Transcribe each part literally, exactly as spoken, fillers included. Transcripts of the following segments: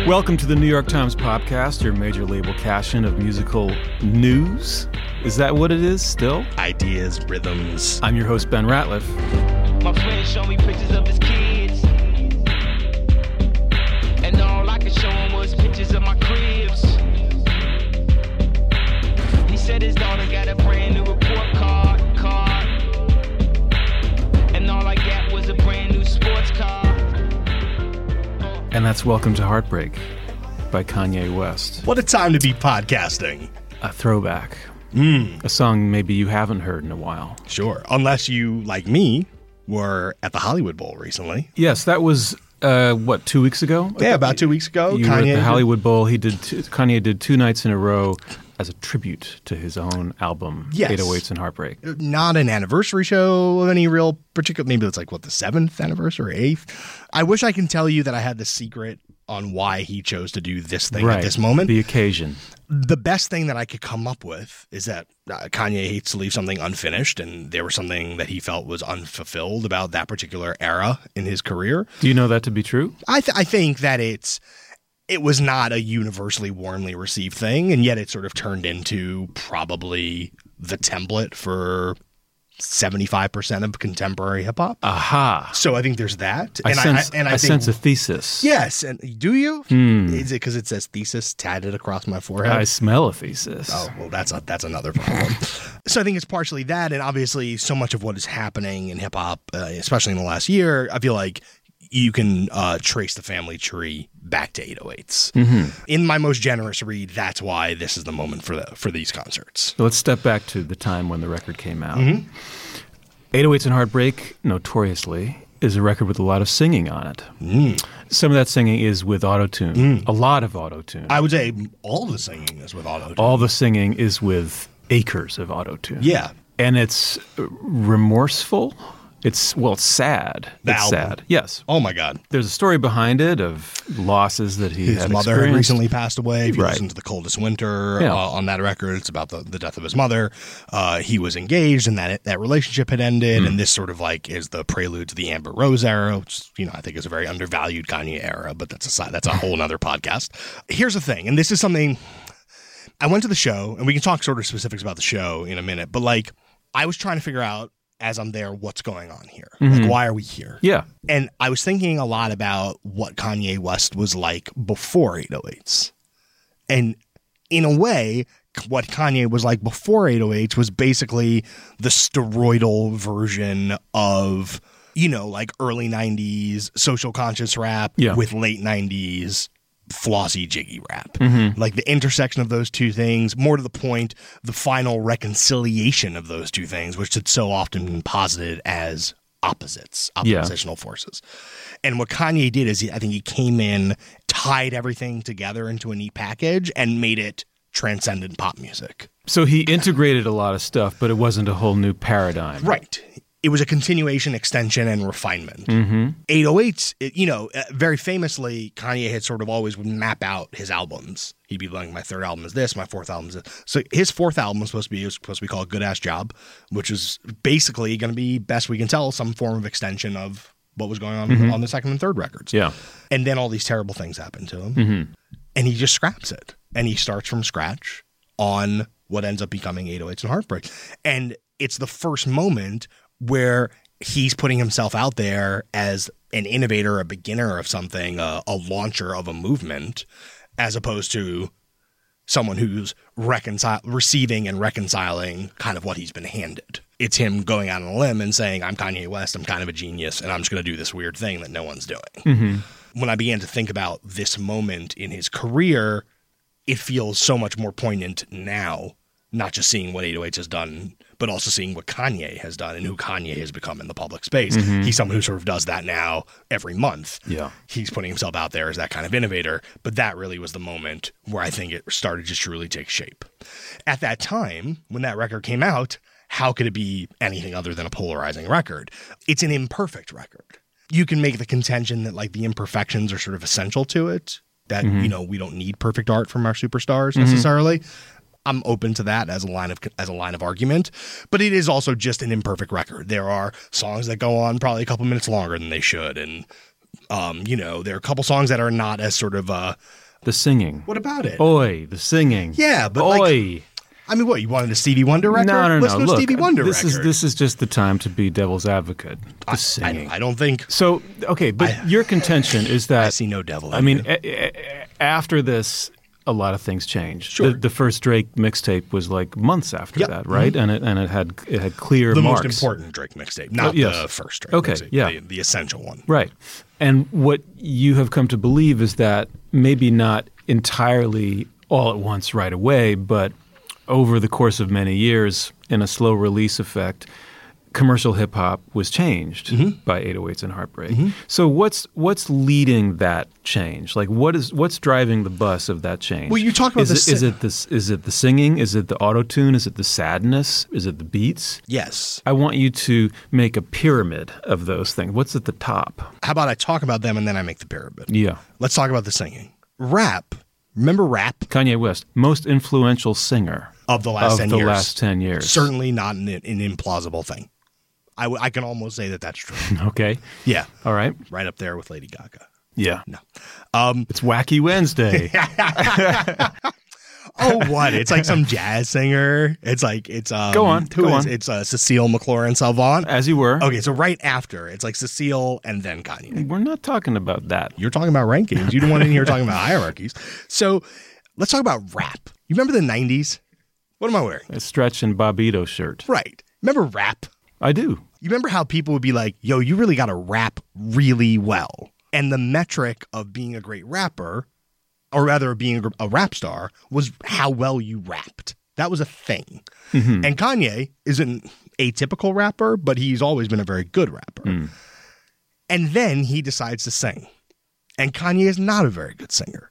Welcome to the New York Times Podcast, your major label cash-in of musical news. Is that what it is still? Ideas, rhythms. I'm your host, Ben Ratliff. My friends show me pictures of his kids, and all I could show him was pictures of my cribs. He said his daughter got a brand new report card, card, and all I got was a brand new sports car. And that's Welcome to Heartbreak by Kanye West. What a time to be podcasting. A throwback. Mm. A song maybe you haven't heard in a while. Sure. Unless you, like me, were at the Hollywood Bowl recently. Yes, that was, uh, what, two weeks ago? Yeah, about two weeks ago. You Kanye were at the Hollywood did... Bowl. He did. Two, Kanye did two nights in a row as a tribute to his own album, yes. eight oh eights and Heartbreak. Not an anniversary show of any real particular, maybe it's like, what, the seventh anniversary, eighth? I wish I can tell you that I had the secret on why he chose to do this thing right. at this moment. The occasion. The best thing that I could come up with is that uh, Kanye hates to leave something unfinished, and there was something that he felt was unfulfilled about that particular era in his career. Do you know that to be true? I, th- I think that it's it was not a universally warmly received thing, and yet it sort of turned into probably the template for seventy-five percent of contemporary hip hop. Aha. So I think there's that. I and sense, I, and I, I think, sense a thesis. Yes. And do you? Hmm. Is it because it says thesis tatted across my forehead? I smell a thesis. Oh, well, that's a, that's another problem. So I think it's partially that. And obviously so much of what is happening in hip hop, uh, especially in the last year, I feel like you can uh, trace the family tree back to eight oh eights. Mm-hmm. In my most generous read, that's why this is the moment for the, for these concerts. So let's step back to the time when the record came out. Mm-hmm. eight oh eights and Heartbreak, notoriously, is a record with a lot of singing on it. Mm. Some of that singing is with autotune. Mm. A lot of autotune. I would say all the singing is with autotune. All the singing is with acres of autotune. Yeah. And it's remorseful. It's, well, it's sad. The it's album. sad. Yes. Oh, my God. There's a story behind it of losses that he His had mother had experienced. recently passed away. If you Right. listen to The Coldest Winter Yeah. uh, on that record, it's about the, the death of his mother. Uh, he was engaged and that that relationship had ended. Mm. And this sort of like is the prelude to the Amber Rose era, which, you know, I think is a very undervalued Kanye era, but that's a side, that's a whole nother podcast. Here's the thing. And this is something I went to the show, and we can talk sort of specifics about the show in a minute, but like I was trying to figure out as I'm there, what's going on here? Mm-hmm. Like, why are we here? Yeah. And I was thinking a lot about what Kanye West was like before eight oh eights. And in a way, what Kanye was like before eight oh eights was basically the steroidal version of, you know, like early nineties social conscious rap yeah. with late nineties flossy jiggy rap. Mm-hmm. Like the intersection of those two things, more to the point, the final reconciliation of those two things, which had so often been posited as opposites, oppositional yeah. forces. And what Kanye did is he, I think he came in, tied everything together into a neat package and made it transcendent pop music. So he integrated a lot of stuff, but it wasn't a whole new paradigm. Right. It was a continuation, extension, and refinement. Mm-hmm. eight oh eights, it, you know, very famously, Kanye had sort of always would map out his albums. He'd be like, my third album is this, my fourth album is this. So his fourth album was supposed to be was supposed to be called Good Ass Job, which is basically going to be, best we can tell, some form of extension of what was going on mm-hmm. on the second and third records. Yeah. And then all these terrible things happen to him. Mm-hmm. And he just scraps it. And he starts from scratch on what ends up becoming eight oh eights and Heartbreak. And it's the first moment where he's putting himself out there as an innovator, a beginner of something, a, a launcher of a movement, as opposed to someone who's reconcil- receiving and reconciling kind of what he's been handed. It's him going out on a limb and saying, I'm Kanye West, I'm kind of a genius, and I'm just going to do this weird thing that no one's doing. Mm-hmm. When I began to think about this moment in his career, it feels so much more poignant now, not just seeing what eight oh eights has done, but also seeing what Kanye has done and who Kanye has become in the public space. Mm-hmm. He's someone who sort of does that now every month. Yeah. He's putting himself out there as that kind of innovator. But that really was the moment where I think it started to truly take shape. At that time, when that record came out, how could it be anything other than a polarizing record? It's an imperfect record. You can make the contention that like the imperfections are sort of essential to it, that, mm-hmm. you know, we don't need perfect art from our superstars necessarily. Mm-hmm. I'm open to that as a line of as a line of argument, but it is also just an imperfect record. There are songs that go on probably a couple minutes longer than they should, and Um, you know, there are a couple songs that are not as sort of uh The singing. what about it? Oi, the singing. Yeah, but Oi. like I mean, what, you wanted a Stevie Wonder record? No, no, Listen no. to a Look, Stevie Wonder this record. is this is just the time to be devil's advocate. The I, singing. I, I don't think so okay, but I- your contention is that I see no devil in I mean, you. a, a, after this, a lot of things changed. Sure. The, the first Drake mixtape was like months after Yep. that, right? And it and it had it had clear the marks. most important Drake mixtape, not Oh, yes. the first Drake Okay, mixtape, yeah. the, the essential one. Right. And what you have come to believe is that maybe not entirely all at once right away, but over the course of many years, in a slow release effect, commercial hip hop was changed Mm-hmm. by eight oh eights and Heartbreak. So what's what's leading that change? Like what is what's driving the bus of that change? Well, you talk about is the it, si- is it this is it the singing? Is it the auto tune? Is it the sadness? Is it the beats? Yes. I want you to make a pyramid of those things. What's at the top? How about I talk about them and then I make the pyramid? Yeah. Let's talk about the singing. Rap. Remember rap Kanye West, most influential singer of the last of ten the years? last ten years. Certainly not an, an implausible thing. I, w- I can almost say that that's true. Okay. Yeah. All right. Right up there with Lady Gaga. Yeah. No. Um, It's Wacky Wednesday. oh, what? It's like some jazz singer. It's like, it's, um, Go on, who go is- on. It's uh, Cecile McLaurin Salvant. As you were. Okay, so right after, it's like Cecile and then Kanye. We're not talking about that. You're talking about rankings. You're the one in here talking about hierarchies. So let's talk about rap. You remember the nineties? What am I wearing? A Stretch and Bobito shirt. Right. Remember rap? I do. You remember how people would be like, yo, you really got to rap really well. And the metric of being a great rapper, or rather being a, a rap star, was how well you rapped. That was a thing. Mm-hmm. And Kanye is an atypical rapper, but he's always been a very good rapper. Mm. And then he decides to sing. And Kanye is not a very good singer.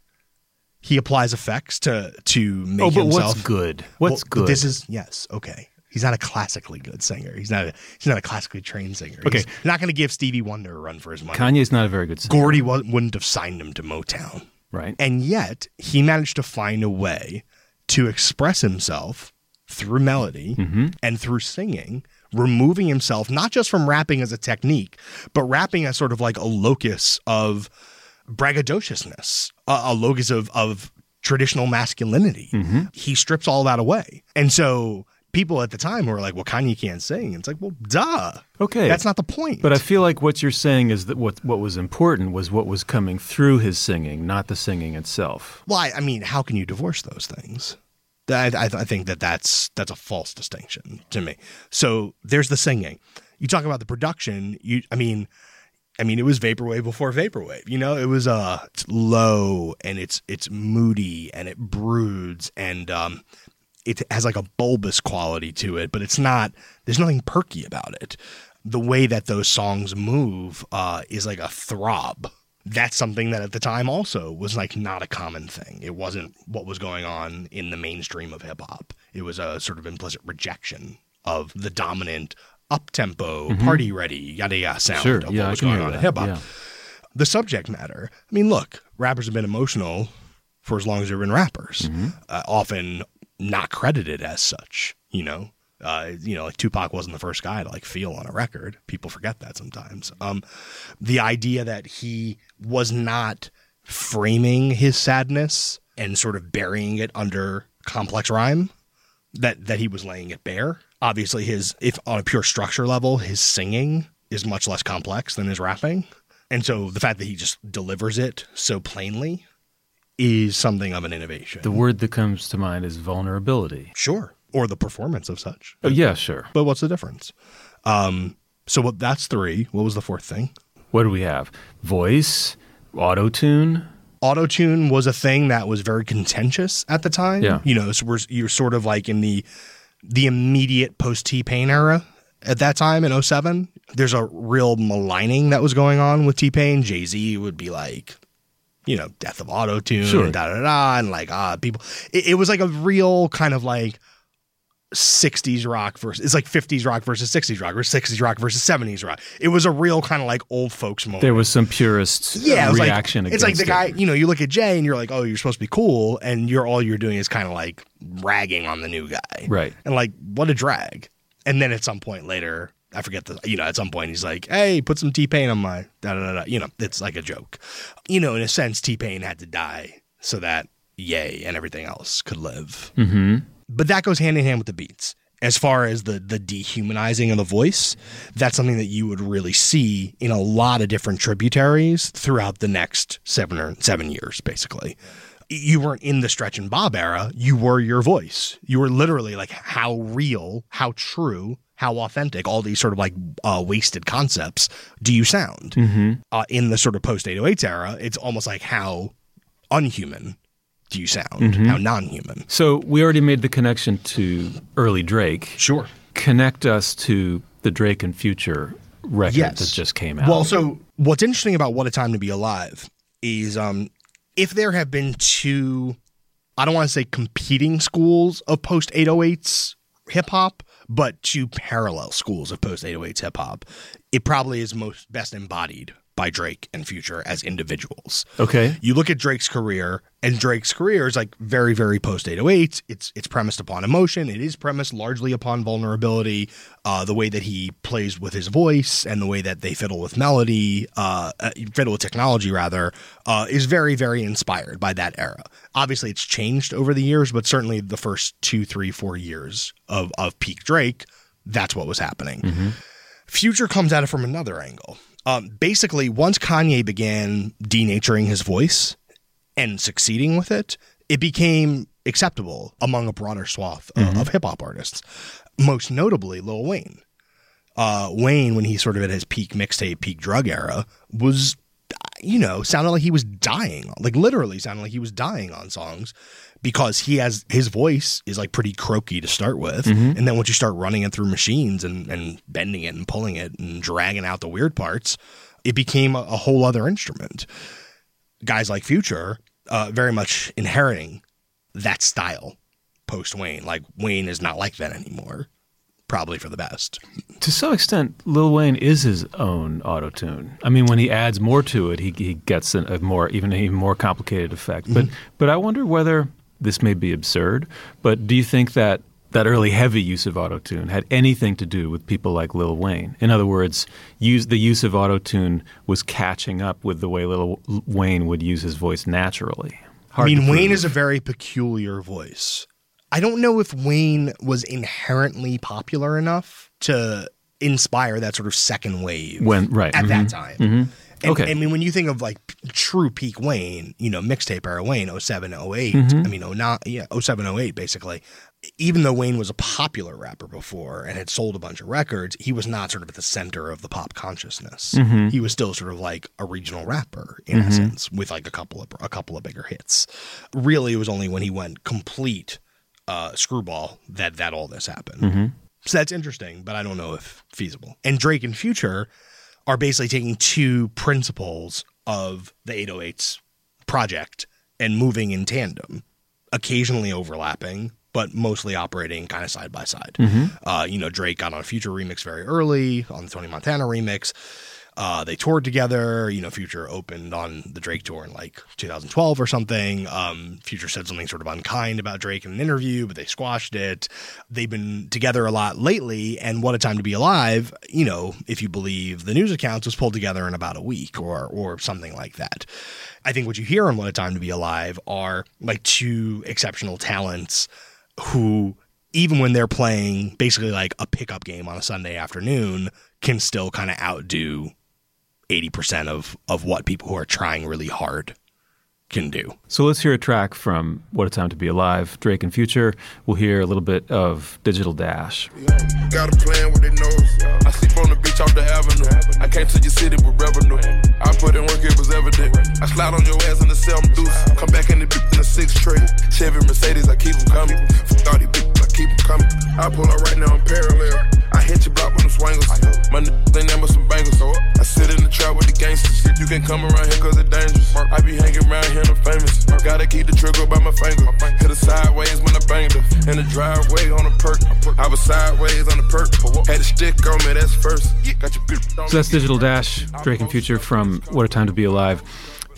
He applies effects to to make Oh, but himself what's good? What's Well, good? This is yes, okay. He's not a classically good singer. He's not a he's not a classically trained singer. Okay. He's not going to give Stevie Wonder a run for his money. Kanye's not a very good singer. Gordy wa- wouldn't have signed him to Motown. Right. And yet, he managed to find a way to express himself through melody Mm-hmm. and through singing, removing himself not just from rapping as a technique, but rapping as sort of like a locus of braggadociousness, a, a locus of, of traditional masculinity. Mm-hmm. He strips all that away. And so people at the time were like, well, Kanye can't sing. It's like, well, duh. Okay. That's not the point. But I feel like what you're saying is that what what was important was what was coming through his singing, not the singing itself. Well, I, I mean, how can you divorce those things? I, I, I think that that's that's a false distinction to me. So there's the singing. You talk about the production. You, I mean, I mean, it was vaporwave before vaporwave. You know, it was uh, it's low and it's it's moody and it broods and um, it has like a bulbous quality to it, but it's not. There's nothing perky about it. The way that those songs move uh, is like a throb. That's something that at the time also was like not a common thing. It wasn't what was going on in the mainstream of hip hop. It was a sort of implicit rejection of the dominant up-tempo, party ready, yada yada sound Sure, of yeah, what I was can going hear on in that, hip hop. yeah. The subject matter. I mean, look, rappers have been emotional for as long as they've been rappers, Mm-hmm. uh, often not credited as such, you know. Uh, you know, like Tupac wasn't the first guy to like feel on a record. People forget that sometimes. Um, the idea that he was not framing his sadness and sort of burying it under complex rhyme, that that he was laying it bare. Obviously, his if on a pure structure level, his singing is much less complex than his rapping, and so the fact that he just delivers it so plainly is something of an innovation. The word that comes to mind is vulnerability. Sure. Or the performance of such. Oh, yeah, sure. But what's the difference? Um, so what? That's three. What was the fourth thing? What do we have? Voice, auto-tune. Auto-tune was a thing that was very contentious at the time. Yeah. You know, so we're, you're sort of like in the the immediate post-T-Pain era at that time in oh seven. There's a real maligning that was going on with T-Pain. Jay-Z would be like, you know, death of auto-tune, Sure. and da-da-da, and like, ah, people. It, it was like a real kind of like sixties rock versus, it's like fifties rock versus sixties rock or sixties rock versus seventies rock. It was a real kind of like old folks moment. There was some purist yeah, it was reaction like, against it's like the guy, it. you know, you look at Jay and you're like, oh, you're supposed to be cool, and you're all you're doing is kind of like ragging on the new guy. Right. And like, what a drag. And then at some point later, I forget the, you know, at some point he's like, hey, put some T-Pain on my, da da da da. You know, it's like a joke. You know, in a sense, T-Pain had to die so that Ye and everything else could live. Mm-hmm. But that goes hand in hand with the beats. As far as the the dehumanizing of the voice, that's something that you would really see in a lot of different tributaries throughout the next seven or seven years, basically. You weren't in the Stretch and Bob era. You were your voice. You were literally like how real, how true, how authentic, all these sort of like uh, wasted concepts do you sound? Mm-hmm. Uh, in the sort of post eight oh eights era, it's almost like how unhuman do you sound, mm-hmm. how non-human. So we already made the connection to early Drake. Sure. Connect us to the Drake and Future record yes. that just came out. Well, so what's interesting about What a Time to Be Alive is um, if there have been two, I don't want to say competing schools of post eight oh eights hip-hop, but two parallel schools of post eight oh eights hip-hop, it probably is most best embodied by Drake and Future as individuals. Okay. You look at Drake's career, and Drake's career is like very, very post eight oh eight. It's it's premised upon emotion. It is premised largely upon vulnerability. Uh, the way that he plays with his voice and the way that they fiddle with melody, uh, uh, fiddle with technology rather, uh, is very, very inspired by that era. Obviously, it's changed over the years, but certainly the first two, three, four years of of peak Drake, that's what was happening. Mm-hmm. Future comes at it from another angle. Um, basically, once Kanye began denaturing his voice and succeeding with it, it became acceptable among a broader swath of, Mm-hmm. of hip-hop artists, most notably Lil Wayne. Uh, Wayne, when he sort of at his peak mixtape, peak drug era, was, you know, sounded like he was dying, like literally sounded like he was dying on songs because he has, his voice is like pretty croaky to start with. Mm-hmm. And then once you start running it through machines and, and bending it and pulling it and dragging out the weird parts, it became a, a whole other instrument. Guys like Future, uh, very much inheriting that style post Wayne. Like Wayne is not like that anymore. Probably for the best. To some extent, Lil Wayne is his own auto-tune. I mean, when he adds more to it, he he gets a, a more even a more complicated effect. But mm-hmm. but I wonder whether this may be absurd. But do you think that that early heavy use of auto-tune had anything to do with people like Lil Wayne? In other words, use the use of auto-tune was catching up with the way Lil Wayne would use his voice naturally. Hard I mean, to Wayne prove. is a very peculiar voice. I don't know if Wayne was inherently popular enough to inspire that sort of second wave when right at mm-hmm. that time. Mm-hmm. And, okay. I mean, when you think of like p- true peak Wayne, you know, mixtape era Wayne, oh seven, oh eight, Mm-hmm. I mean, oh nine, yeah, oh seven, oh eight, basically. Even though Wayne was a popular rapper before and had sold a bunch of records, he was not sort of at the center of the pop consciousness. Mm-hmm. He was still sort of like a regional rapper in Mm-hmm. essence, with like a couple of a couple of bigger hits. Really, it was only when he went complete uh, screwball that that all this happened. Mm-hmm. So that's interesting, but I don't know if feasible. And Drake and Future are basically taking two principles of the eight oh eights project and moving in tandem, occasionally overlapping, but mostly operating kind of side by side. Mm-hmm. Uh, you know, Drake got on a Future remix very early, on the Tony Montana remix. Uh, they toured together. You know, Future opened on the Drake tour in like two thousand twelve or something. Um, Future said something sort of unkind about Drake in an interview, but they squashed it. They've been together a lot lately, and What a Time to Be Alive, you know, if you believe the news accounts, was pulled together in about a week or or something like that. I think what you hear on What a Time to Be Alive are like two exceptional talents who, even when they're playing basically like a pickup game on a Sunday afternoon, can still kind of outdo eighty percent of, of what people who are trying really hard can do. So let's hear a track from What a Time to Be Alive, Drake and Future. We'll hear a little bit of Digital Dash. Got a plan with their nose. I sleep on the beach off the avenue. I came to your city with revenue. I put in work, it was evident. I slide on your ass in the seven deuce. Come back in the beat in the six tray. Chevy Mercedes, I keep them coming. For thirty bitches, I keep them coming. I pull up right now, I'm parallel. I hit your block with them swangles. My niggas ain't never some bangles. I sit in the trap with the gangsters. You can come around here cause it's dangerous. I be hanging around here, I'm famous. Gotta keep the trigger by my finger. Hit her sideways when I banged her. In the driveway on a perk. I was sideways on the perk. Had a stick on me, that's first. Got your bitch. So that's Digital Dash, Drake and Future from What a Time to Be Alive.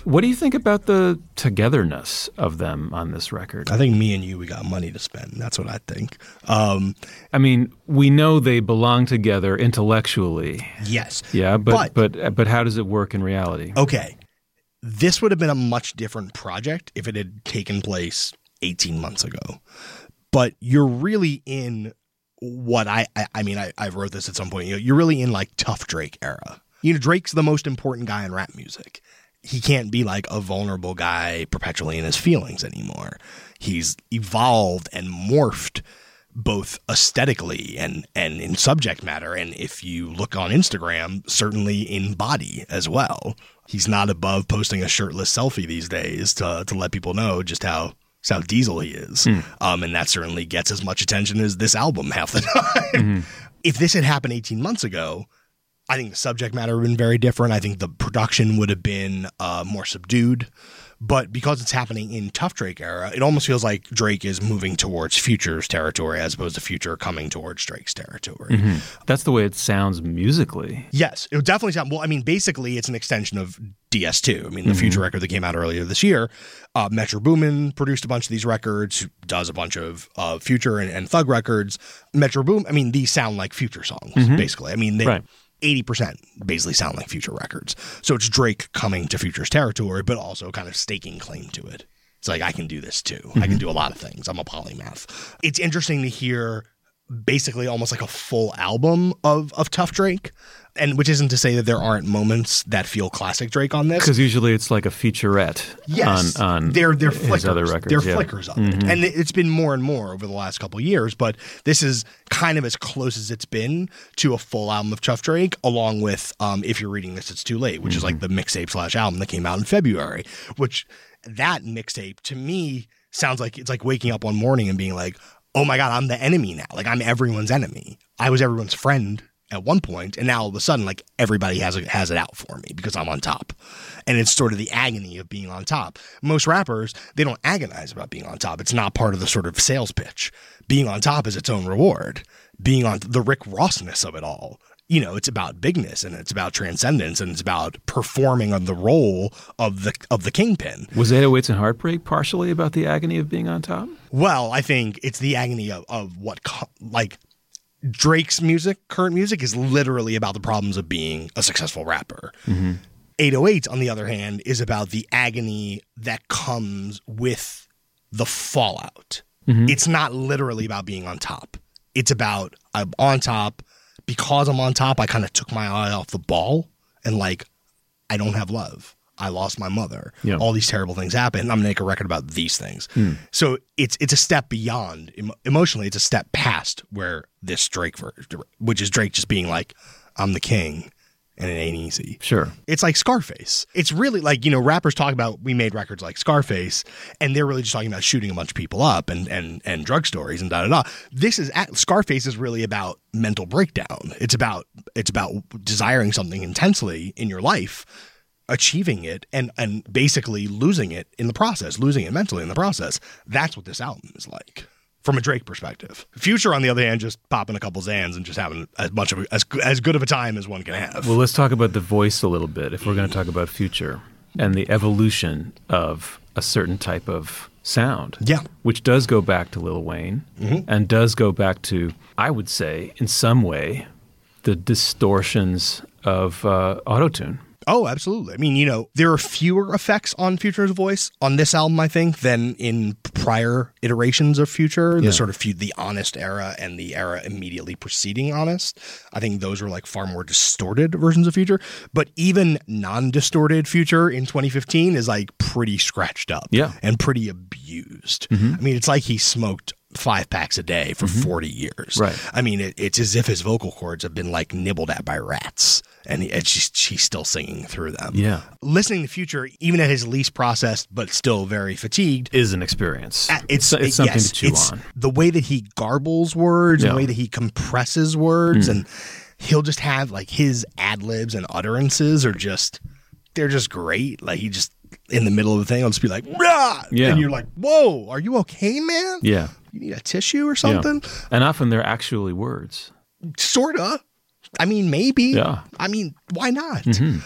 What do you think about the togetherness of them on this record? I think me and you, we got money to spend. That's what I think. Um, I mean, we know they belong together intellectually. yes. Yeah, but But- but but how does it work in reality? Okay. This would have been a much different project if it had taken place eighteen months ago. But you're really in what I, I, I mean, I, I wrote this at some point. You know, you're really in like tough Drake era. You know, Drake's the most important guy in rap music. He can't be like a vulnerable guy perpetually in his feelings anymore. He's evolved and morphed both aesthetically and, and in subject matter. And if you look on Instagram, certainly in body as well. He's not above posting a shirtless selfie these days to, to let people know just how, just how diesel he is. Hmm. Um, and that certainly gets as much attention as this album half the time. Mm-hmm. If this had happened eighteen months ago, I think the subject matter would have been very different. I think the production would have been uh, more subdued. But because it's happening in tough Drake era, it almost feels like Drake is moving towards Future's territory as opposed to Future coming towards Drake's territory. Mm-hmm. That's the way it sounds musically. Yes, it would definitely sound. Well, I mean, basically, it's an extension of D S two. I mean, the Mm-hmm. Future record that came out earlier this year. Uh, Metro Boomin produced a bunch of these records, does a bunch of uh, Future and, and Thug records. Metro Boom, I mean, these sound like Future songs, basically. I mean, they. Right. eighty percent basically sound like Future records. So it's Drake coming to Future's territory, but also kind of staking claim to it. It's like, I can do this too. I can do a lot of things. I'm a polymath. It's interesting to hear basically almost like a full album of, of Tough Drake. And which isn't to say that there aren't moments that feel classic Drake on this. Because usually it's like a featurette Yes, on, on they're they're his flickers. other records. They're yeah. flickers of it, and it's been more and more over the last couple of years. But this is kind of as close as it's been to a full album of Tough Drake, along with um, If You're Reading This, It's Too Late, which is like the mixtape slash album that came out in February. Which that mixtape to me sounds like it's like waking up one morning and being like, "Oh my God, I'm the enemy now. Like I'm everyone's enemy. I was everyone's friend at one point, and now all of a sudden, like everybody has it has it out for me because I'm on top." And it's sort of the agony of being on top. Most rappers, they don't agonize about being on top. It's not part of the sort of sales pitch. Being on top is its own reward. Being on the Rick Rossness of it all. You know, it's about bigness and it's about transcendence and it's about performing on the role of the of the kingpin. Was eight oh eights and Heartbreak partially about the agony of being on top? Well, I think it's the agony of, of what co- like. Drake's music, current music, is literally about the problems of being a successful rapper. Mm-hmm. eight oh eight, on the other hand, is about the agony that comes with the fallout. Mm-hmm. It's not literally about being on top. It's about, I'm on top. Because I'm on top, I kind of took my eye off the ball and like, I don't have love. I lost my mother. Yeah. All these terrible things happen. I'm going to make a record about these things. Hmm. So it's it's a step beyond. Emo- emotionally, it's a step past where this Drake, ver- which is Drake just being like, I'm the king and it ain't easy. Sure. It's like Scarface. It's really like, you know, rappers talk about, we made records like Scarface, and they're really just talking about shooting a bunch of people up and and and drug stories and da da da. This is at, Scarface is really about mental breakdown. It's about it's about desiring something intensely in your life, achieving it, and and basically losing it in the process, losing it mentally in the process. That's what this album is like. From a Drake perspective. Future, on the other hand, just popping a couple Xans and just having as much of a, as as good of a time as one can have. Well, let's talk about the voice a little bit if we're going to talk about Future and the evolution of a certain type of sound. Yeah. Which does go back to Lil Wayne Mm-hmm. and does go back to, I would say, in some way, the distortions of uh, autotune. Oh, absolutely. I mean, you know, there are fewer effects on Future's voice on this album, I think, than in prior iterations of Future. Yeah. The sort of few, the Honest era and the era immediately preceding Honest. I think those are like far more distorted versions of Future. But even non-distorted Future in twenty fifteen is like pretty scratched up. Yeah. And pretty abused. Mm-hmm. I mean, it's like he smoked five packs a day for mm-hmm. forty years. Right. I mean, it, it's as if his vocal cords have been like nibbled at by rats, and he, it's just, she's still singing through them. Yeah. Listening to Future, even at his least processed, but still very fatigued, Is an experience. uh, it's, it's something yes, to chew it's on. The way that he garbles words, Yeah. the way that he compresses words, Mm. and he'll just have like his ad libs and utterances are just, they're just great. Like he just, in the middle of the thing, I'll just be like, rah! Yeah. And you're like, whoa, are you okay, man? Yeah. You need a tissue or something? Yeah. And often they're actually words. Sorta. I mean, maybe. Yeah. I mean, why not? Mm-hmm.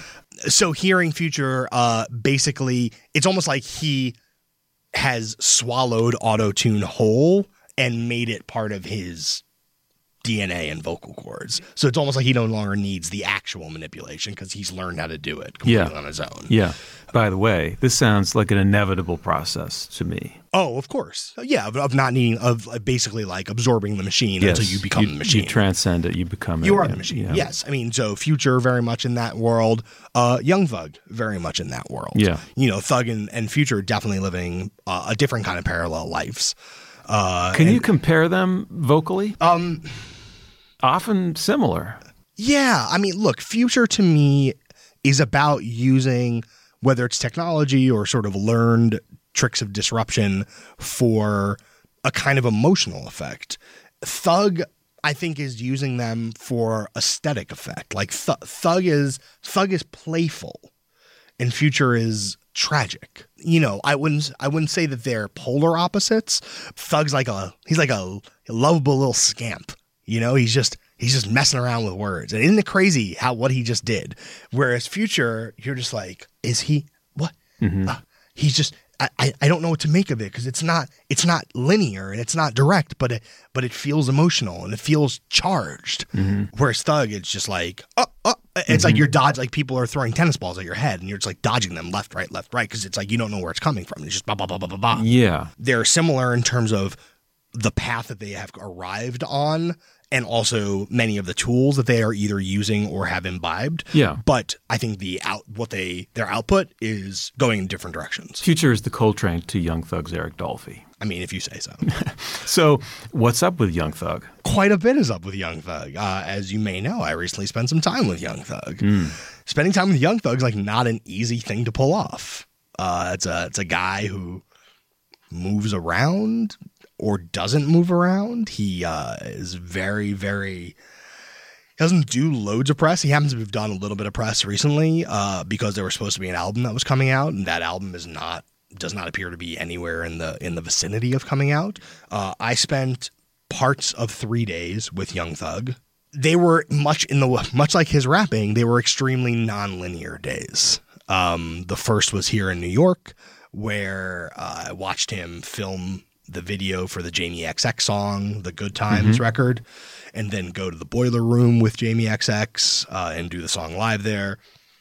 So hearing Future, uh, basically, it's almost like he has swallowed auto-tune whole and made it part of his D N A and vocal cords. So it's almost like he no longer needs the actual manipulation because he's learned how to do it completely Yeah. on his own. Yeah. By the way, this sounds like an inevitable process to me. Oh, of course. Yeah, of, of not needing, of uh, basically like absorbing the machine Yes. until you become the machine. You transcend it. You become You it. are the Yeah. machine. Yeah. Yes. I mean, so Future very much in that world. Uh, Young Thug very much in that world. Yeah. You know, Thug and, and Future definitely living uh, a different kind of parallel lives. Uh, Can and- you compare them vocally? Um, Often similar. Yeah. I mean, look, Future to me is about using, whether it's technology or sort of learned tricks of disruption for a kind of emotional effect. Thug, I think, is using them for aesthetic effect. Like Th- Thug is Thug is playful, and Future is tragic. You know, I wouldn't I wouldn't say that they're polar opposites. Thug's like a he's like a lovable little scamp. You know, he's just he's just messing around with words. And isn't it crazy how what he just did? Whereas Future, you're just like, is he what? Mm-hmm. Uh, he's just I, I, I don't know what to make of it because it's not it's not linear and it's not direct, but it but it feels emotional and it feels charged. Mm-hmm. Whereas Thug, it's just like oh oh, it's mm-hmm. like you're dodge like people are throwing tennis balls at your head and you're just like dodging them left right left right because it's like you don't know where it's coming from. It's just ba ba ba ba ba ba. Yeah. They're similar in terms of the path that they have arrived on. And also many of the tools that they are either using or have imbibed. Yeah. But I think the out what they their output is going in different directions. Future is the Coltrane to Young Thug's Eric Dolphy. I mean, if you say so. So what's up with Young Thug? Quite a bit is up with Young Thug. Uh, as you may know, I recently spent some time with Young Thug. Mm. Spending time with Young Thug is like not an easy thing to pull off. Uh, it's a it's a guy who moves around or doesn't move around. He uh, is very, very doesn't do loads of press. He happens to have done a little bit of press recently uh, because there was supposed to be an album that was coming out, and that album is not does not appear to be anywhere in the in the vicinity of coming out. Uh, I spent parts of three days with Young Thug. They were much in the much like his rapping. They were extremely non-linear days. Um, the first was here in New York, where uh, I watched him film the video for the Jamie X X song, the Good Times mm-hmm. record, and then go to the Boiler Room with Jamie X X uh, and do the song live there.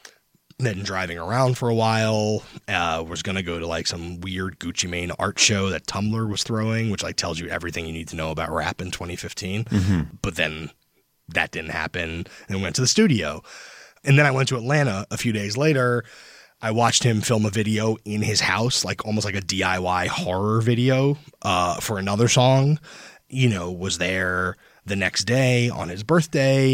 Then driving around for a while, uh, was going to go to like some weird Gucci Mane art show that Tumblr was throwing, which like tells you everything you need to know about rap in twenty fifteen. Mm-hmm. But then that didn't happen and went to the studio. And then I went to Atlanta a few days later. I watched him film a video in his house, like almost like a D I Y horror video uh, for another song. You know, was there the next day on his birthday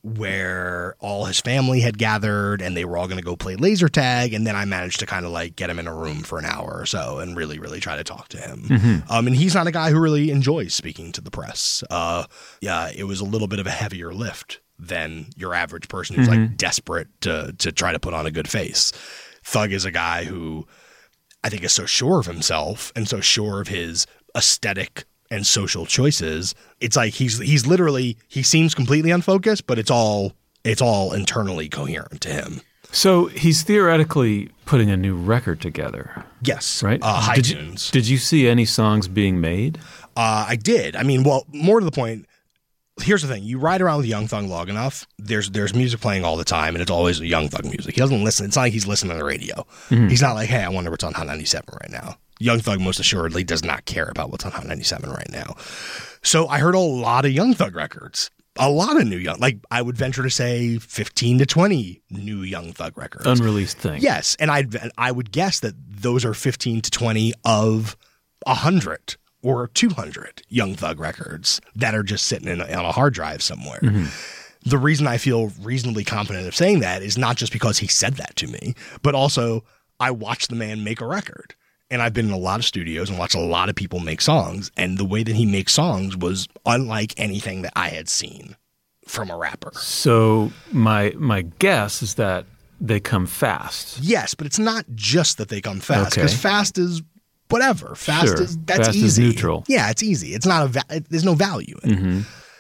where all his family had gathered and they were all going to go play laser tag. And then I managed to kind of like get him in a room for an hour or so and really, really try to talk to him. Mm-hmm. Um, and he's not a guy who really enjoys speaking to the press. Uh, yeah, it was a little bit of a heavier lift than your average person who's mm-hmm. like desperate to to try to put on a good face. Thug is a guy who I think is so sure of himself and so sure of his aesthetic and social choices. It's like he's he's literally he seems completely unfocused, but it's all it's all internally coherent to him. So he's theoretically putting a new record together. Yes, right. Uh, high did tunes. You, did you see any songs being made? Uh, I did. I mean, well, more to the point. Here's the thing. You ride around with Young Thug long enough, there's there's music playing all the time, and it's always Young Thug music. He doesn't listen. It's not like he's listening to the radio. Mm-hmm. He's not like, hey, I wonder what's on Hot ninety-seven right now. Young Thug most assuredly does not care about what's on Hot ninety-seven right now. So I heard a lot of Young Thug records. A lot of new Young, like I would venture to say fifteen to twenty new Young Thug records. Unreleased things. Yes, and I I would guess that those are fifteen to twenty of one hundred. Or two hundred Young Thug records that are just sitting in a, on a hard drive somewhere. Mm-hmm. The reason I feel reasonably confident of saying that is not just because he said that to me, but also I watched the man make a record. And I've been in a lot of studios and watched a lot of people make songs. And the way that he makes songs was unlike anything that I had seen from a rapper. So my my guess is that they come fast. Yes, but it's not just that they come fast. Because okay. fast is... Whatever. Fast sure. is that's Fast easy. Is neutral. Yeah, it's easy. It's not a va- it, there's no value in it. Mm-hmm.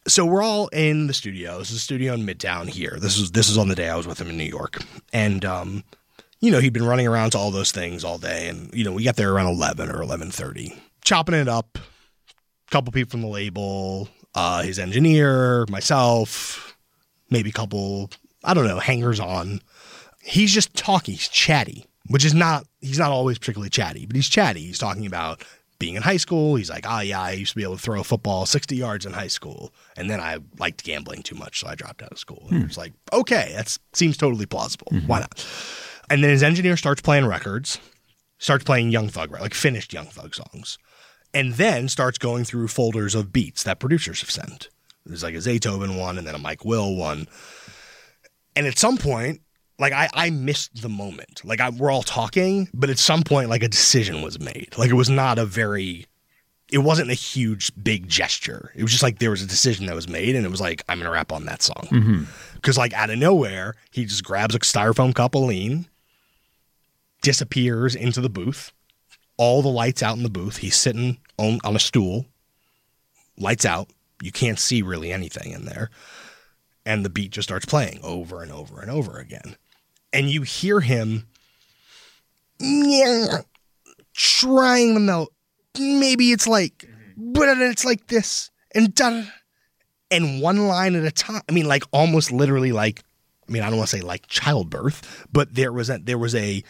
So we're all in the studio. This is a studio in Midtown here. This is this is on the day I was with him in New York. And, um, you know, he'd been running around to all those things all day. And, you know, we got there around eleven or eleven thirty. Chopping it up. A couple people from the label, uh, his engineer, myself, maybe a couple, I don't know, hangers on. He's just talking. He's chatty, which is not, he's not always particularly chatty, but he's chatty. He's talking about being in high school. He's like, oh, yeah, I used to be able to throw a football sixty yards in high school. And then I liked gambling too much, so I dropped out of school. And Hmm. it's like, okay, that seems totally plausible. Mm-hmm. Why not? And then his engineer starts playing records, starts playing Young Thug, like finished Young Thug songs, and then starts going through folders of beats that producers have sent. There's like a Zaytoven one and then a Mike Will one. And at some point, like I, I missed the moment. Like I, we're all talking, but at some point, like a decision was made. Like it was not a very, it wasn't a huge, big gesture. It was just like there was a decision that was made, and it was like, I'm gonna rap on that song. Because like out of nowhere, he just grabs a styrofoam cup of lean, disappears into the booth. All the lights out in the booth. He's sitting on, on a stool. Lights out. You can't see really anything in there. And the beat just starts playing over and over and over again. And you hear him yeah, trying to melt. Maybe it's like, but it's like this and da, and one line at a time. I mean, like almost literally like, I mean, I don't want to say like childbirth, but there was a, there was a,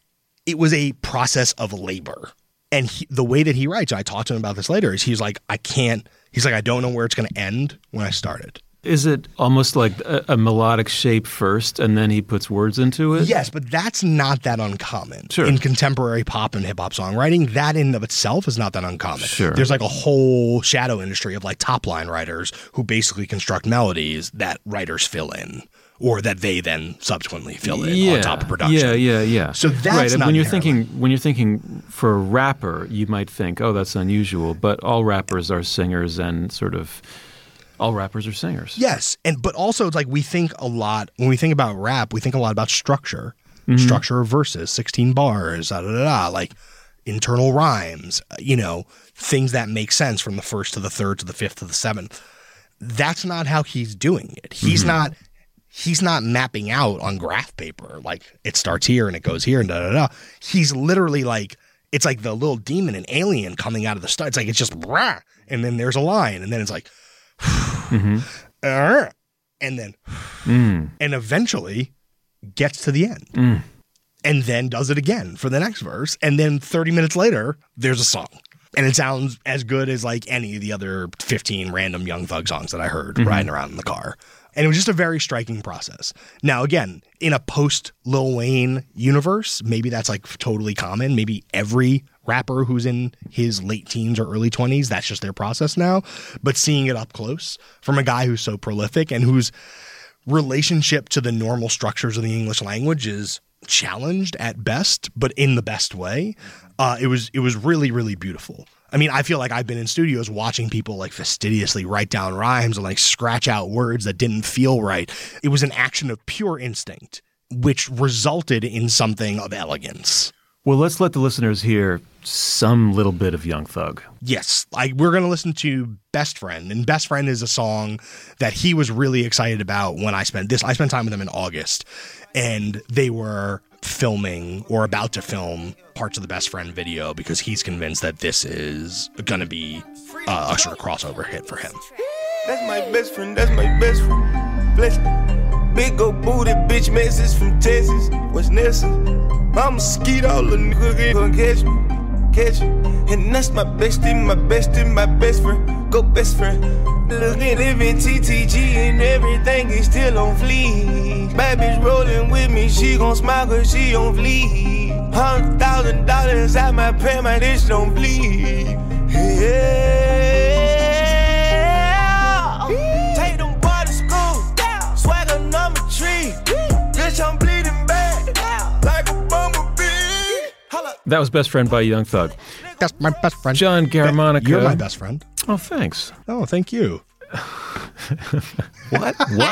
it was a process of labor. And he, the way that he writes, I talked to him about this later, is he's like, I can't, he's like, I don't know where it's going to end when I started. Is it almost like a, a melodic shape first, and then he puts words into it? Yes, but that's not that uncommon. Sure. In contemporary pop and hip-hop songwriting, that in and of itself is not that uncommon. Sure. There's like a whole shadow industry of like top-line writers who basically construct melodies that writers fill in, or that they then subsequently fill in yeah, on top of production. Yeah, yeah, yeah. So that's right. And not when you're inherently- thinking when you're thinking for a rapper, you might think, oh, that's unusual. But all rappers are singers, and sort of all rappers are singers. Yes, and but also it's like we think a lot when we think about rap, we think a lot about structure, Mm-hmm. structure of verses, sixteen bars, da da da, da like internal rhymes, you know, things that make sense from the first to the third to the fifth to the seventh. That's not how he's doing it. He's Mm-hmm. not. He's not mapping out on graph paper like it starts here and it goes here and da da da. He's literally like it's like the little demon and alien coming out of the start. It's like it's just rah, and then there's a line, and then it's like. Mm-hmm. Uh, and then Mm. and eventually gets to the end Mm. and then does it again for the next verse, and then thirty minutes later there's a song, and it sounds as good as like any of the other fifteen random Young Thug songs that I heard Mm-hmm. riding around in the car. And it was just a very striking process. Now, again, in a post Lil Wayne universe, maybe that's like totally common. Maybe every rapper who's in his late teens or early twenties, that's just their process now. But seeing it up close from a guy who's so prolific and whose relationship to the normal structures of the English language is challenged at best, but in the best way, uh, it was it was really, really beautiful. I mean, I feel like I've been in studios watching people like fastidiously write down rhymes and like scratch out words that didn't feel right. It was an action of pure instinct, which resulted in something of elegance. Well, let's let the listeners hear some little bit of Young Thug. Yes, like we're going to listen to Best Friend, and Best Friend is a song that he was really excited about when I spent this. I spent time with him in August, and they were filming or about to film parts of the Best Friend video because he's convinced that this is going to be uh, Usher a crossover hit for him. That's my best friend, that's my best friend. Bless me. Big old booty bitch message from Texas. What's Nessa? I'm a skeet, all the nigga gon' catch me, catch me. And that's my bestie, my bestie, my best friend. Go best friend. Look at living T T G and everything is still on fleek. Bad bitch rolling with me, she gon' smile cause she on fleek. Hundred thousand dollars out my pants, my dish don't bleed. Yeah. Take them boys to school, swagger number three. Bitch, I'm bleeding back like a bumblebee. Holla. That was Best Friend by Young Thug. That's my best friend. John Garmonica. You're my best friend. Oh, thanks. Oh, thank you. What? What?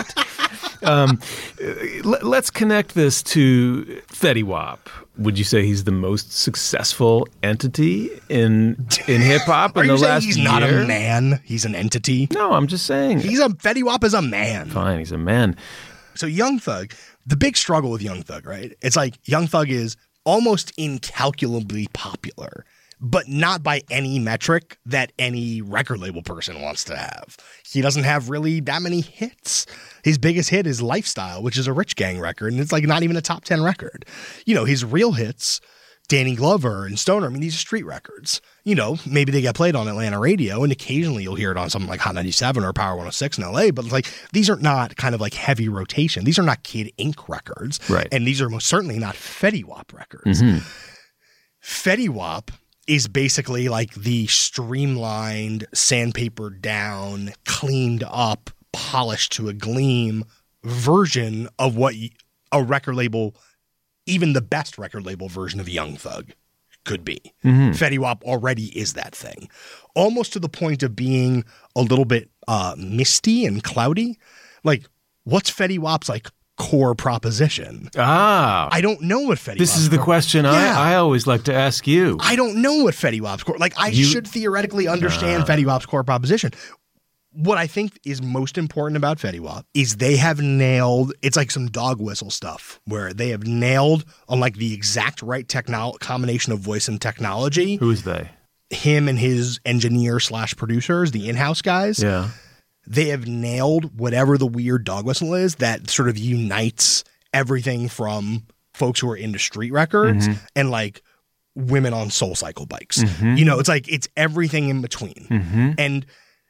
Um, let, let's connect this to Fetty Wap. Would you say he's the most successful entity in in hip hop in Are the you saying last he's year? not a man? He's an entity. No, I'm just saying. He's a Fetty Wap is a man. Fine, he's a man. So Young Thug, the big struggle with Young Thug, right? It's like Young Thug is almost incalculably popular, but not by any metric that any record label person wants to have. He doesn't have really that many hits. His biggest hit is Lifestyle, which is a Rich Gang record, and it's like not even a top ten record. You know, his real hits, Danny Glover and Stoner, I mean, these are street records. You know, maybe they get played on Atlanta radio, and occasionally you'll hear it on something like Hot ninety-seven or Power one oh six in L A, but like these are not kind of like heavy rotation. These are not Kid Ink records. Right. And these are most certainly not Fetty Wap records. Mm-hmm. Fetty Wap is basically like the streamlined, sandpapered down, cleaned up, polished to a gleam version of what a record label, even the best record label version of Young Thug, could be. Mm-hmm. Fetty Wap already is that thing, almost to the point of being a little bit uh, misty and cloudy. Like, what's Fetty Wap's like core proposition? Ah, I don't know what Fetty this Wap's is the core- question Yeah. I, I always like to ask you. I don't know what Fetty Wap's core, like I You- should theoretically understand Uh. Fetty Wap's core proposition. What I think is most important about Fetty Wap is they have nailed, it's like some dog whistle stuff where they have nailed on like the exact right techno- combination of voice and technology. Who is they? Him and his engineer slash producers, the in-house guys. Yeah. They have nailed whatever the weird dog whistle is that sort of unites everything from folks who are into street records Mm-hmm. and like women on Soul Cycle bikes. You know, it's like it's everything in between. Mm-hmm. And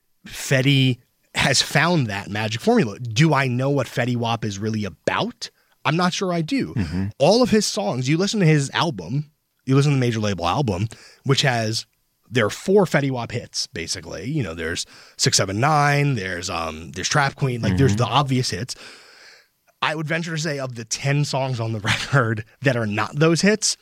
Fetty has found that magic formula. Do I know what Fetty Wap is really about? I'm not sure I do. Mm-hmm. All of his songs, you listen to his album, you listen to the major label album, which has, there are four Fetty Wap hits, basically. You know, there's six seven nine, there's um, there's Trap Queen, like there's the obvious hits. I would venture to say of the ten songs on the record that are not those hits,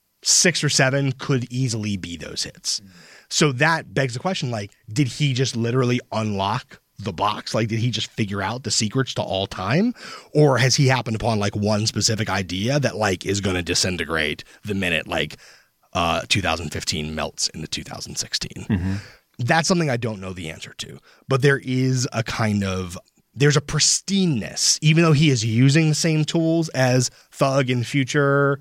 six or seven could easily be those hits. So that begs the question, like, did he just literally unlock the box? Like, did he just figure out the secrets to all time? Or has he happened upon like one specific idea that like is going to disintegrate the minute like uh, two thousand fifteen melts into two thousand sixteen? Mm-hmm. That's something I don't know the answer to. But there is a kind of, there's a pristineness, even though he is using the same tools as Thug and Future,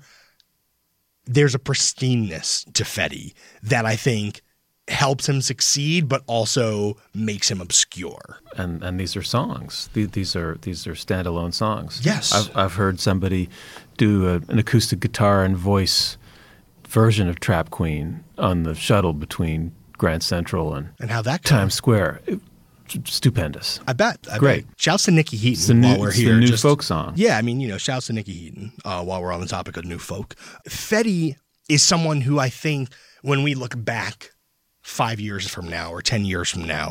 there's a pristineness to Fetty that I think helps him succeed, but also makes him obscure. And and these are songs. These, these are these are standalone songs. Yes. I've I've heard somebody do a, an acoustic guitar and voice version of Trap Queen on the shuttle between Grand Central and And how that goes. Times Square. It- stupendous. I bet. I Great. Bet. Shouts to Nikki Heaton It's the new, while we're it's here. the new Just- folk song. Yeah, I mean, you know, shouts to Nikki Heaton uh, while we're on the topic of new folk. Fetty is someone who I think when we look back five years from now or ten years from now,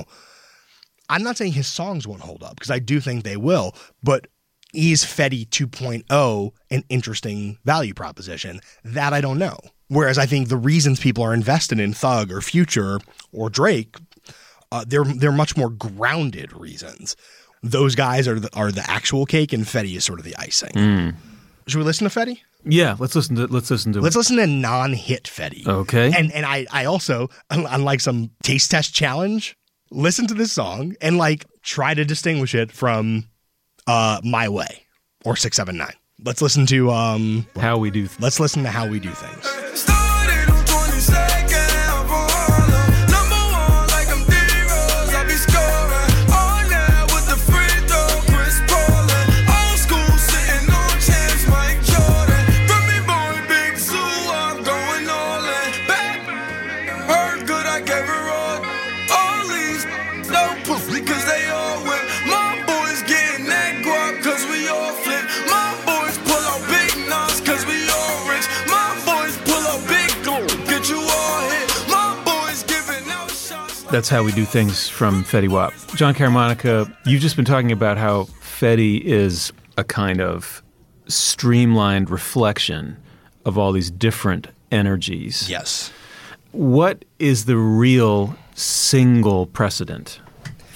I'm not saying his songs won't hold up because I do think they will, but is Fetty two point oh an interesting value proposition? That I don't know. Whereas I think the reasons people are invested in Thug or Future or Drake, uh, they're they're much more grounded reasons. Those guys are the, are the actual cake, and Fetty is sort of the icing. Mm. Should we listen to Fetty? Yeah, let's listen to let's listen to Let's listen to non-hit Fetty. Okay. And and I I also, unlike some taste test challenge, listen to this song and like try to distinguish it from uh, My Way or six seven nine. Let's listen to um How We Do Th- let's listen to How We Do Things. Started on twenty-second for Harlem. Number one, like I'm D-Rose, I be scoring. All night with the free throw, Chris Paulin. Old school sitting on chance, Mike Jordan. From me boy, Big Zoo, I'm going all in. Back, heard good, I gave her all. All these, no pussy, cause they all win. My boys getting that guap, cause we all flip. My boys pull out big nuts, cause we all rich. My boys pull out big gold, get you all hit. My boys giving out shots. That's How We Do Things from Fetty Wap. John Caramanica, you've just been talking about how Fetty is a kind of streamlined reflection of all these different energies. Yes. What is the real single precedent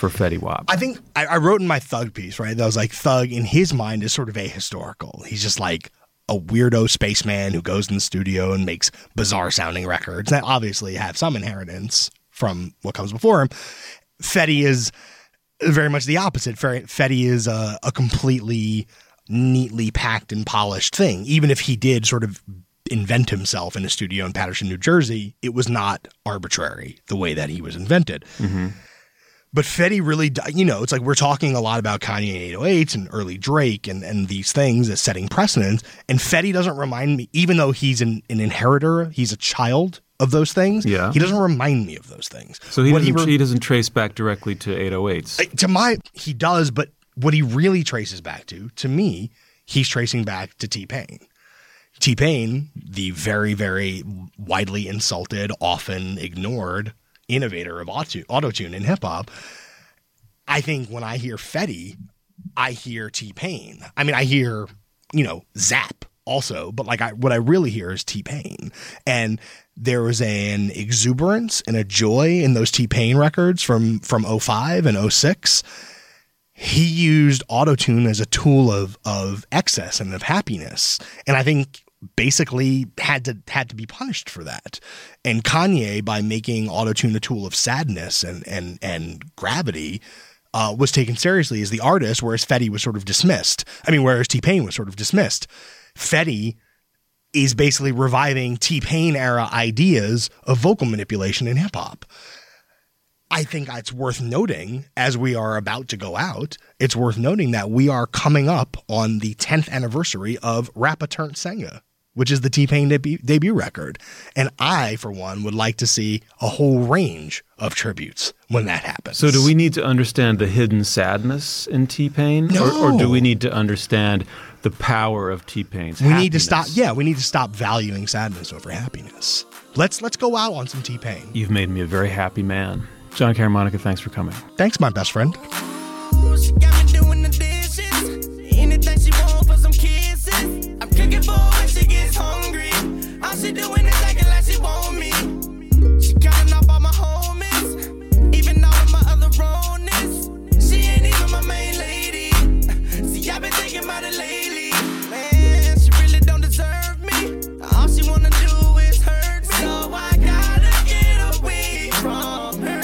for Fetty Wap. I think I, I wrote in my Thug piece, right? That was like Thug in his mind is sort of ahistorical. He's just like a weirdo spaceman who goes in the studio and makes bizarre sounding records that obviously have some inheritance from what comes before him. Fetty is very much the opposite. Fetty is a, a completely neatly packed and polished thing. Even if he did sort of invent himself in a studio in Paterson, New Jersey, it was not arbitrary the way that he was invented. Mm-hmm. But Fetty really, you know, it's like we're talking a lot about Kanye and eight oh eights and early Drake and, and these things as setting precedents. And Fetty doesn't remind me, even though he's an, an inheritor, he's a child of those things. Yeah. He doesn't remind me of those things. So he What doesn't, re- he doesn't trace back directly to eight oh eights. To my, he does, but what he really traces back to, to me, he's tracing back to T-Pain. T-Pain, the very, very widely insulted, often ignored innovator of auto- autotune in hip-hop. I think when I hear Fetty, I hear T-Pain. I mean, I hear, you know, Zap also, but like I, what I really hear is T-Pain. And there was an exuberance and a joy in those T-Pain records from, from oh five and oh six. He used autotune as a tool of, of excess and of happiness. And I think basically had to had to be punished for that. And Kanye, by making autotune a tool of sadness and and and gravity, uh, was taken seriously as the artist, whereas Fetty was sort of dismissed. I mean, whereas T-Pain was sort of dismissed. Fetty is basically reviving T-Pain era ideas of vocal manipulation in hip hop. I think it's worth noting, as we are about to go out, it's worth noting that we are coming up on the tenth anniversary of Rappa Turnt Senga, which is the T-Pain debut, debut record. And I, for one, would like to see a whole range of tributes when that happens. So do we need to understand the hidden sadness in T-Pain? No. Or, or do we need to understand the power of T-Pain's We happiness? need to stop. Yeah, we need to stop valuing sadness over happiness. Let's let's go out on some T-Pain. You've made me a very happy man. John Caramonica, thanks for coming. Thanks, my best friend. She got me doing the dishes. Anything she want for some kisses. I'm cooking for her when she gets hungry. All she doing is acting like she want me. She cutting off all my homies, even all of my other wrongness. She ain't even my main lady. See, I've been thinking about it lately. Man, she really don't deserve me. All she wanna do is hurt me. So I gotta get away from her.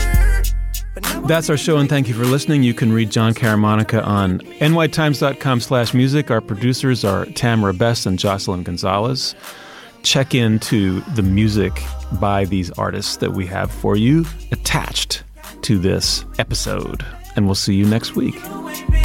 That's our show, and thank you for listening. You can read John Caramonica on N Y Times dot com slash music. Our producers are Tamara Best and Jocelyn Gonzalez. Check into the music by these artists that we have for you attached to this episode, and we'll see you next week.